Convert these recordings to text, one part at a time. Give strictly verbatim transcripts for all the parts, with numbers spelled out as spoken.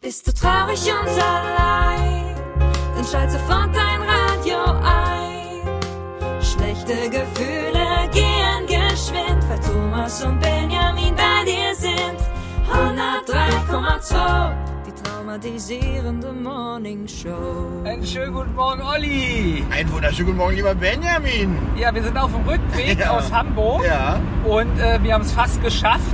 Bist du traurig und allein, dann schalt sofort dein Radio ein. Schlechte Gefühle gehen geschwind, weil Thomas und Benjamin bei dir sind. hundertdrei Komma zwei, die traumatisierende Morning Show. Einen schönen guten Morgen, Olli. Einen wunderschönen guten Morgen, lieber Benjamin. Ja, wir sind auf dem Rückweg Ja. aus Hamburg Ja. und äh, wir haben es fast geschafft.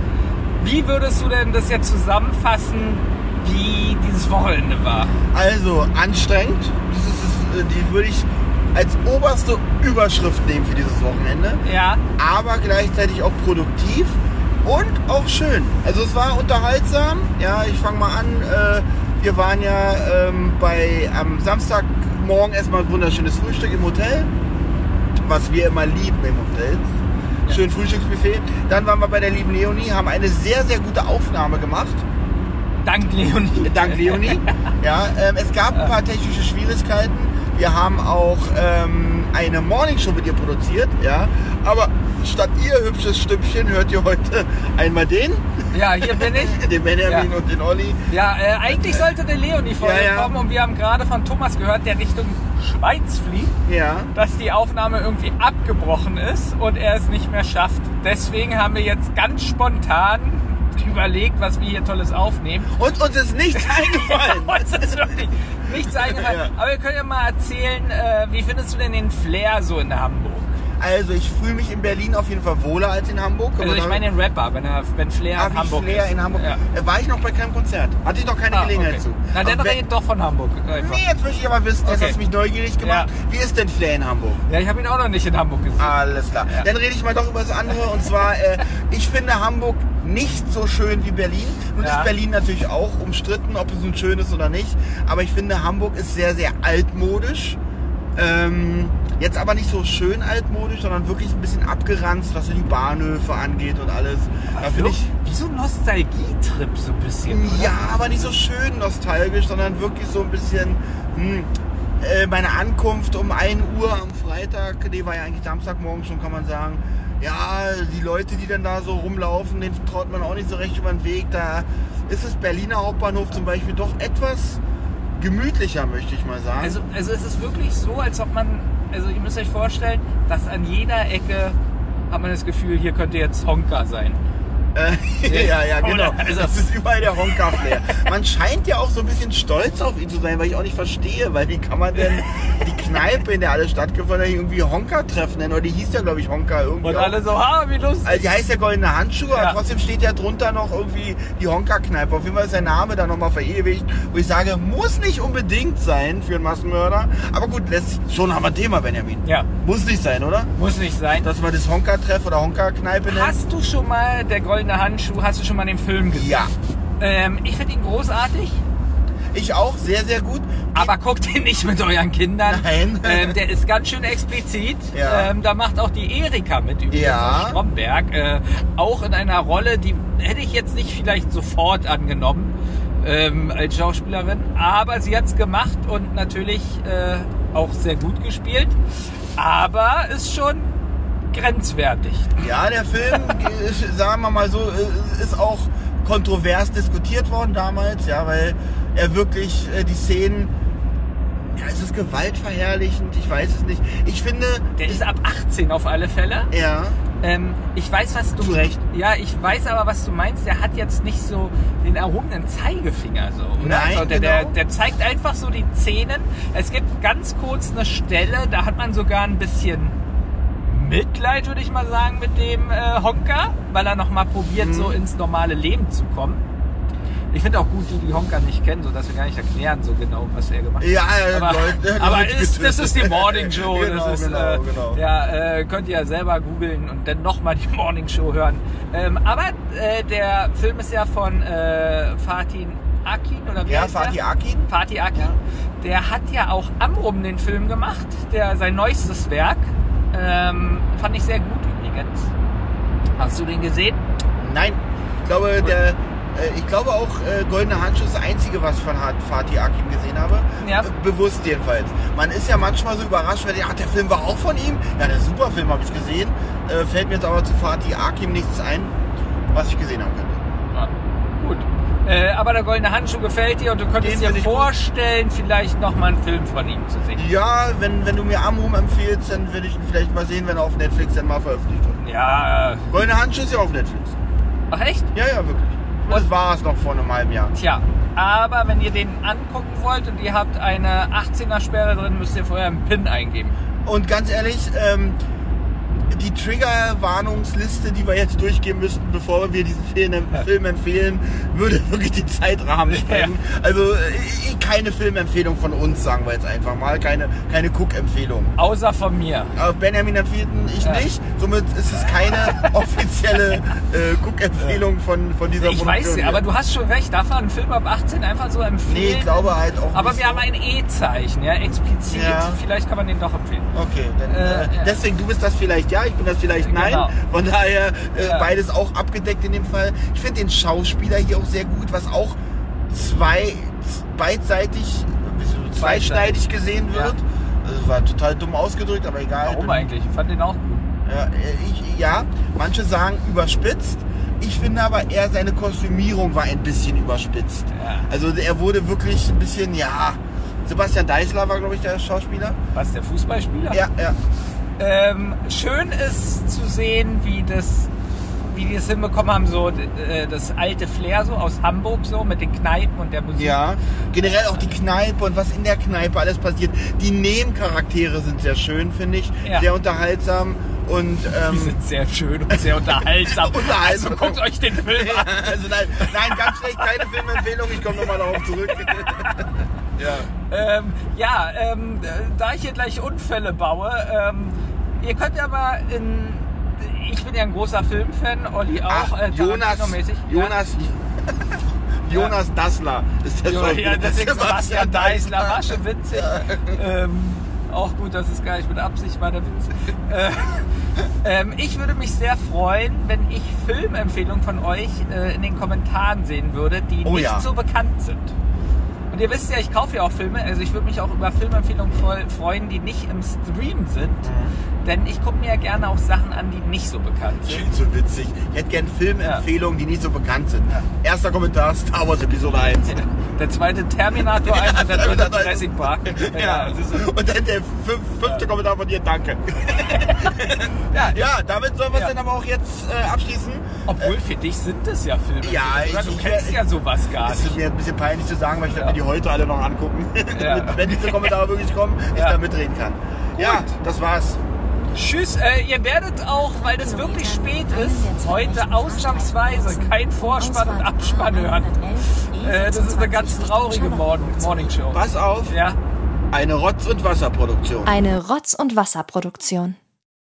Wie würdest du denn das jetzt zusammenfassen, wie dieses Wochenende war? Also, anstrengend. Das ist, das, die würde ich als oberste Überschrift nehmen für dieses Wochenende. Ja. Aber gleichzeitig auch produktiv und auch schön. Also es war unterhaltsam. Ja, ich fange mal an. Äh, wir waren ja ähm, bei am Samstagmorgen erstmal ein wunderschönes Frühstück im Hotel, was wir immer lieben im Hotel. Schön Frühstücksbuffet. Dann waren wir bei der lieben Leonie, haben eine sehr, sehr gute Aufnahme gemacht. Dank Leonie. Dank Leonie. Ja, ähm, es gab ein paar technische Schwierigkeiten. Wir haben auch ähm, eine Morningshow mit ihr produziert. Ja, aber statt ihr hübsches Stimmchen hört ihr heute einmal den. Ja, hier bin ich. Den Benjamin Ja. und den Olli. Ja, äh, eigentlich sollte der Leonie vorher Ja, ja. kommen und wir haben gerade von Thomas gehört, der Richtung Schweiz fliegt, Ja. dass die Aufnahme irgendwie abgebrochen ist und er es nicht mehr schafft. Deswegen haben wir jetzt ganz spontan überlegt, was wir hier Tolles aufnehmen. Und uns ist nichts eingefallen. Uns ist wirklich nichts eingefallen. Ja. Aber wir können ja mal erzählen, äh, wie findest du denn den Flair so in Hamburg? Also ich fühle mich in Berlin auf jeden Fall wohler als in Hamburg. Also ich meine den Rapper, wenn, er, wenn Flair Ah, in wie Hamburg Flair ist. in Hamburg. Ja. Äh, War ich noch bei keinem Konzert. Hatte ich noch keine Ah, Gelegenheit okay. zu. Na dann Aber wenn- redet doch von Hamburg. Einfach. Nee, jetzt möchte ich aber wissen, jetzt Okay. hast du mich neugierig gemacht. Ja. Wie ist denn Flair in Hamburg? Ja, ich habe ihn auch noch nicht in Hamburg gesehen. Alles klar. Ja. Dann rede ich mal doch über das andere. Und zwar, äh, ich finde Hamburg nicht so schön wie Berlin. Nun Ja. ist Berlin natürlich auch umstritten, ob es nun schön ist oder nicht. Aber ich finde, Hamburg ist sehr, sehr altmodisch. Ähm, jetzt aber nicht so schön altmodisch, sondern wirklich ein bisschen abgeranzt, was so die Bahnhöfe angeht und alles. Da finde ich, wie so ein Nostalgie-Trip so ein bisschen, oder? ja, aber nicht so schön nostalgisch, sondern wirklich so ein bisschen hm, äh, meine Ankunft um ein Uhr am Freitag, nee, war ja eigentlich Samstagmorgen schon, kann man sagen. Ja, die Leute, die dann da so rumlaufen, denen traut man auch nicht so recht über den Weg. Da ist das Berliner Hauptbahnhof zum Beispiel doch etwas gemütlicher, möchte ich mal sagen. Also, also es ist wirklich so, als ob man, also ihr müsst euch vorstellen, dass an jeder Ecke hat man das Gefühl, hier könnte jetzt Honka sein. Äh, ja, ja, genau. Oder? Also- Das ist überall der Honka-Flair. Man scheint ja auch so ein bisschen stolz auf ihn zu sein, weil ich auch nicht verstehe, weil wie kann man denn die Kneipe, in der alles stattgefunden hat, irgendwie Honka-Treffen nennen? Oder die hieß ja, glaube ich, Honka irgendwie. Und auch. alle so, ha, wie lustig. Also die heißt ja Goldene Handschuhe, Ja. aber trotzdem steht ja drunter noch irgendwie die Honka-Kneipe. Auf jeden Fall ist der Name da nochmal verewigt, wo ich sage, muss nicht unbedingt sein für einen Massenmörder. Aber gut, lässt sich, schon haben wir ein Thema, Benjamin. Ja, Muss nicht sein, oder? muss nicht sein. Dass man das Honka-Treff oder Honka-Kneipe nennt. Hast du schon mal, der goldene Handschuh, hast du schon mal den Film gesehen? Ja. Ähm, ich finde ihn großartig, Ich auch, sehr, sehr gut. aber guckt ihn nicht mit euren Kindern. Nein. Ähm, der ist ganz schön explizit. Ja. Ähm, da macht auch die Erika mit, übrigens Ja. aus Stromberg. Äh, auch in einer Rolle, die hätte ich jetzt nicht vielleicht sofort angenommen ähm, als Schauspielerin. Aber sie hat es gemacht und natürlich äh, auch sehr gut gespielt. Aber ist schon grenzwertig. Ja, der Film, äh, sagen wir mal so, äh, ist auch kontrovers diskutiert worden damals, ja, weil er wirklich äh, die Szenen, ja, es ist gewaltverherrlichend, ich weiß es nicht. Ich finde, Der ist ab achtzehn auf alle Fälle. ja, Ähm, ich weiß, was du... Zu Recht. Ja, ich weiß aber, was du meinst. Der hat jetzt nicht so den erhobenen Zeigefinger, so, oder? Nein, so, der, der, genau. der zeigt einfach so die Zähnen. Es gibt ganz kurz eine Stelle, da hat man sogar ein bisschen Mitleid, würde ich mal sagen, mit dem äh, Honka, weil er nochmal probiert, Mhm. so ins normale Leben zu kommen. Ich finde auch gut, die die Honka nicht kennen, sodass wir gar nicht erklären so genau, was er gemacht hat. ja, Aber, Leute, aber Leute ist, das ist die Morning Show. Genau, das ist, genau, äh, genau. Ja, äh, könnt ihr ja selber googeln und dann nochmal die Morning Show hören. Ähm, aber äh, der Film ist ja von äh, Fatih Akin, oder wie Ja, heißt der? Fatih Akin. Fatih Akin. Der hat ja auch Amrum den Film gemacht, der sein neuestes Werk. Ähm, fand ich sehr gut übrigens. Hast du den gesehen? Nein, ich glaube, der, äh, ich glaube auch, äh, Goldene Handschuhe ist das Einzige, was ich von Fatih Akin gesehen habe. Ja. Äh, bewusst jedenfalls. Man ist ja manchmal so überrascht, weil ach, der Film war auch von ihm. Ja, der super Film habe ich gesehen. Äh, fällt mir jetzt aber zu Fatih Akin nichts ein, was ich gesehen haben könnte. Ja, gut. Äh, aber der Goldene Handschuh gefällt dir und du könntest Den dir find ich vorstellen, vielleicht nochmal einen Film von ihm zu sehen. Ja, wenn, wenn du mir Amrum empfiehlst, dann will ich ihn vielleicht mal sehen, wenn er auf Netflix dann mal veröffentlicht wird. Ja. Goldene Handschuh ist ja auf Netflix. Ach echt? Ja, ja, wirklich. Das war es noch vor einem halben Jahr. Tja, aber wenn ihr den angucken wollt und ihr habt eine achtzehner-Sperre drin, müsst ihr vorher einen PIN eingeben. Und ganz ehrlich, ähm, die Trigger-Warnungsliste, die wir jetzt durchgehen müssten, bevor wir diesen Film, Film empfehlen, würde wirklich den Zeitrahmen sprengen. Ja. Also äh, keine Filmempfehlung von uns, sagen wir jetzt einfach mal. Keine, keine Cook-Empfehlung. Außer von mir. Aber Benjamin empfiehlt ihn, ich ja. nicht. Somit ist es keine offizielle äh, Cook-Empfehlung von, von dieser ich Produktion. Ich weiß nicht, aber du hast schon recht. Darf man einen Film ab achtzehn einfach so empfehlen? Nee, ich glaube halt auch Aber nicht wir so. haben ein E-Zeichen, ja, explizit. Ja. Vielleicht kann man den doch empfehlen. Okay, dann, äh, äh, ja. deswegen, du bist das vielleicht ja, ich bin das vielleicht nein. Genau. Von daher äh, Ja. beides auch abgedeckt in dem Fall. Ich finde den Schauspieler hier auch sehr gut, was auch zwei, beidseitig, zweischneidig gesehen wird. Ja. Also war total dumm ausgedrückt, aber egal. Warum eigentlich? Ich fand den auch gut. Ja, ich, ja, manche sagen überspitzt. Ich finde aber eher seine Kostümierung war ein bisschen überspitzt. Ja. Also er wurde wirklich ein bisschen, ja. Sebastian Deißler war, glaube ich, der Schauspieler. Was, der Fußballspieler? Ja, ja. Ähm, schön ist zu sehen, wie das, wie die es hinbekommen haben, so äh, das alte Flair so aus Hamburg so mit den Kneipen und der Musik. Ja, generell auch die Kneipe und was in der Kneipe alles passiert. Die Nebencharaktere sind sehr schön, finde ich. Ja. Sehr unterhaltsam und ähm, Die sind sehr schön und sehr unterhaltsam. Unterhaltsam. Also guckt euch den Film an. also nein, nein, ganz schlecht, keine Filmempfehlung. Ich komme nochmal darauf zurück. ja. Ähm, ja, ähm, da ich hier gleich Unfälle baue, ähm, ihr könnt ja mal in, ich bin ja ein großer Filmfan, Olli auch, Ach, äh, Jonas, Tarantino-mäßig. Jonas, Jonas Ja. Dassler ist der Ja, Schauspieler. ja, deswegen Sebastian Deißler, war schon witzig. Ja. Ähm, auch gut, dass es gar nicht mit Absicht war, der Witz. Äh, ähm, ich würde mich sehr freuen, wenn ich Filmempfehlungen von euch äh, in den Kommentaren sehen würde, die Oh nicht ja. so bekannt sind. Und ihr wisst ja, ich kaufe ja auch Filme, also ich würde mich auch über Filmempfehlungen voll freuen, die nicht im Stream sind. Mhm. Denn ich gucke mir ja gerne auch Sachen an, die nicht so bekannt Ich sind. finde so witzig. Ich hätte gerne Filmempfehlungen, die nicht so bekannt sind. Erster Kommentar, Star Wars Episode eins. Der zweite Terminator eins und der dritte Terminator eins. Jurassic Park. Ja, das ist so. und dann der fünf, fünfte Ja. Kommentar von dir, danke. Ja, Ja, damit sollen wir es Ja. dann aber auch jetzt äh, abschließen. Obwohl, für dich sind es ja Filme. Ja, Oder? ich- Du ich- kennst ich- ja sowas gar Das ist nicht. mir ein bisschen peinlich zu sagen, weil ich werde Ja. mir die heute alle noch angucken. Ja. Wenn diese Kommentare wirklich kommen, ich Ja. da mitreden kann. Ja, das war's. Tschüss. Äh, ihr werdet auch, weil das wirklich spät ist, heute ausnahmsweise kein Vorspann und Abspann hören. Äh, das ist eine ganz traurige Morning, Morning Show. Pass auf, Ja. eine Rotz- und Wasserproduktion. Eine Rotz- und Wasserproduktion.